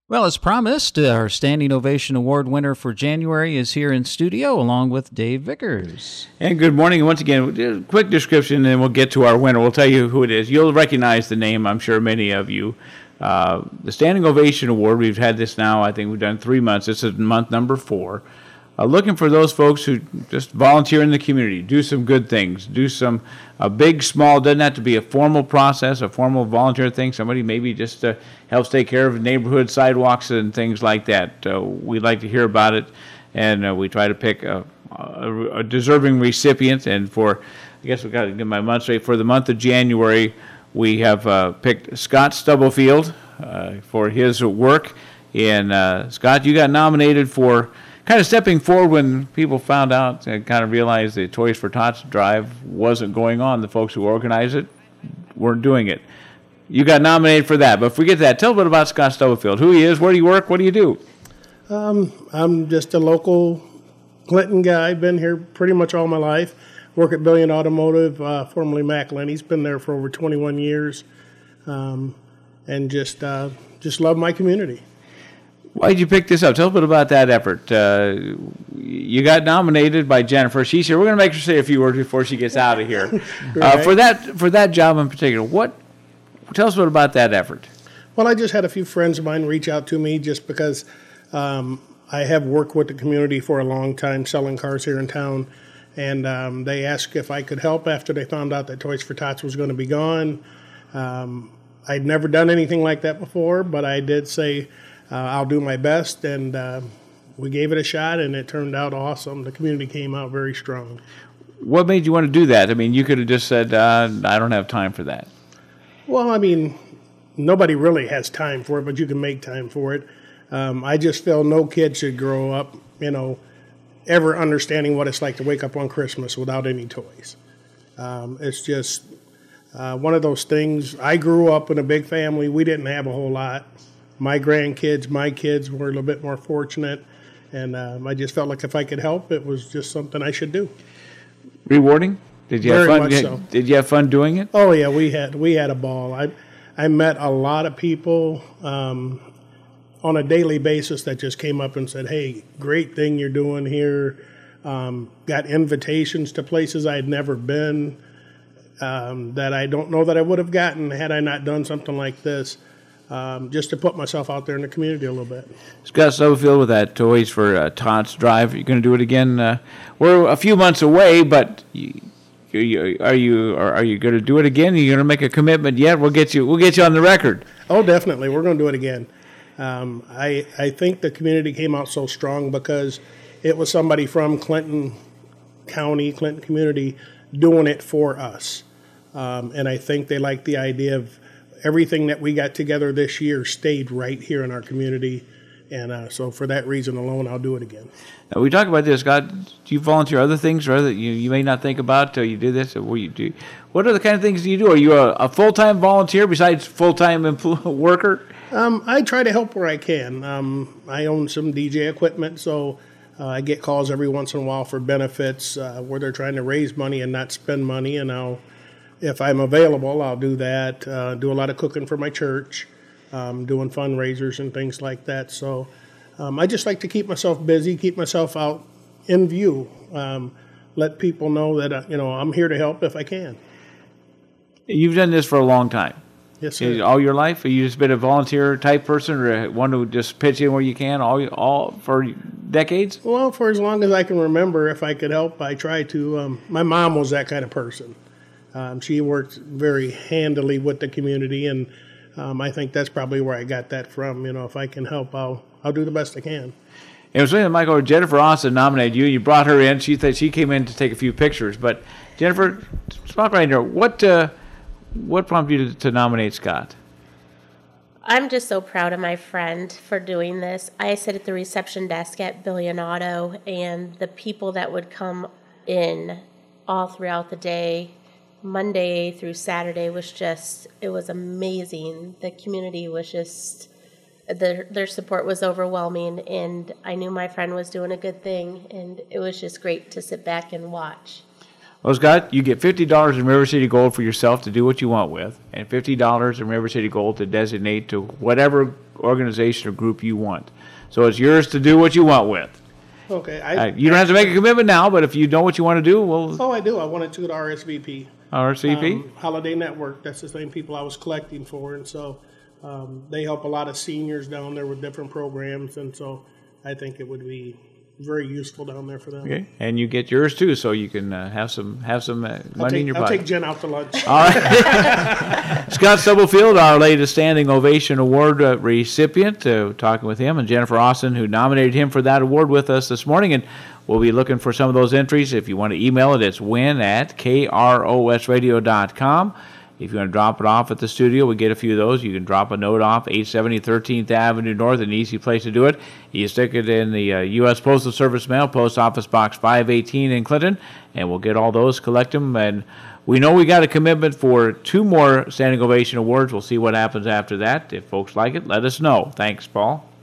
Well, as promised, our Standing Ovation Award winner for January is here in studio along with Dave Vickers. And good morning. Once again, a quick description, and we'll get to our winner. We'll tell you who it is. You'll recognize the name, I'm sure many of you. The Standing Ovation Award, we've had this now, I think we've done 3 months. This is month number 4. Looking for those folks who just volunteer in the community, do some good things, do some big, small, doesn't have to be a formal process, a formal volunteer thing. Somebody maybe just helps take care of neighborhood sidewalks and things like that. We'd like to hear about it, and we try to pick a deserving recipient. And for, I guess we got to get my month straight, for the month of January, we have picked Scott Stubblefield for his work. And Scott, you got nominated for kind of stepping forward when people found out and kind of realized the Toys for Tots drive wasn't going on. The folks who organized it weren't doing it. You got nominated for that. But forget that. Tell a bit about Scott Stubblefield. Who he is, where do you work, what do you do? I'm just a local Clinton guy. Been here pretty much all my life. Work at Billion Automotive, formerly Mac Lenny's. Been there for over 21 years, and just love my community. Why did you pick this up? Tell a bit about that effort. You got nominated by Jennifer. She's here. We're going to make her say a few words before she gets out of here. Right. For that job in particular, tell us a bit about that effort. Well, I just had a few friends of mine reach out to me just because I have worked with the community for a long time selling cars here in town, and they asked if I could help after they found out that Toys for Tots was going to be gone. I'd never done anything like that before, but I did say I'll do my best, and we gave it a shot, and it turned out awesome. The community came out very strong. What made you want to do that? I mean, you could have just said, I don't have time for that. Well, I mean, nobody really has time for it, but you can make time for it. I just feel no kid should grow up, ever understanding what it's like to wake up on Christmas without any toys. It's just one of those things. I grew up in a big family. We didn't have a whole lot. My grandkids, my kids were a little bit more fortunate, and I just felt like if I could help, it was just something I should do. Rewarding? Did you Very have fun? much so. Did you have fun doing it? Oh yeah, we had a ball. I met a lot of people on a daily basis that just came up and said, "Hey, great thing you're doing here." Got invitations to places I had never been that I don't know that I would have gotten had I not done something like this. Just to put myself out there in the community a little bit. Scott Stubblefield with that Toys for Tots drive. You're going to do it again. We're a few months away, but are you going to do it again? Are you going to make a commitment yet? We'll get you on the record. Oh, definitely. We're going to do it again. I think the community came out so strong because it was somebody from Clinton County, Clinton community, doing it for us. And I think they liked the idea of everything that we got together this year stayed right here in our community. And so for that reason alone, I'll do it again. Now, we talk about this, Scott. Do you volunteer other things or that you may not think about till you do this? Or what you do? What are the kind of things you do? Are you a full-time volunteer besides full-time worker? I try to help where I can. I own some DJ equipment, so I get calls every once in a while for benefits where they're trying to raise money and not spend money. And if I'm available, I'll do that. Do a lot of cooking for my church, doing fundraisers and things like that. So I just like to keep myself busy, keep myself out in view, let people know that I'm here to help if I can. You've done this for a long time. Yes, sir. All your life? Have you just been a volunteer type person or one who just pitch in where you can all for decades? Well, for as long as I can remember, if I could help, I try to. My mom was that kind of person. She worked very handily with the community, and I think that's probably where I got that from. If I can help, I'll do the best I can. It was something Michael, Jennifer Austin nominated you. You brought her in. She came in to take a few pictures. But Jennifer, stop right there. What prompted you to nominate Scott? I'm just so proud of my friend for doing this. I sit at the reception desk at Billion Auto, and the people that would come in all throughout the day, Monday through Saturday, it was amazing. The community was just, their support was overwhelming, and I knew my friend was doing a good thing, and it was just great to sit back and watch. Well, Scott, you get $50 in River City Gold for yourself to do what you want with, and $50 in River City Gold to designate to whatever organization or group you want. So it's yours to do what you want with. Okay. You don't have to make a commitment now, but if you know what you want to do, well, Oh, I do. I wanted to go to RSVP. RSVP. Holiday Network. That's the same people I was collecting for, and so they help a lot of seniors down there with different programs, and so I think it would be very usstufful down there for them. Okay, and you get yours too, so you can have some money in your I'll pocket. take Jen out to lunch. All right. Scott Stubblefield, our latest Standing Ovation Award recipient, talking with him, and Jennifer Austin, who nominated him for that award with us this morning. And we'll be looking for some of those entries. If you want to email it, it's win@krosradio.com. If you want to drop it off at the studio, we get a few of those. You can drop a note off, 870 13th Avenue North, an easy place to do it. You stick it in the U.S. Postal Service mail, Post Office Box 518 in Clinton, and we'll get all those, collect them. And we know we got a commitment for 2 more Standing Ovation Awards. We'll see what happens after that. If folks like it, let us know. Thanks, Paul.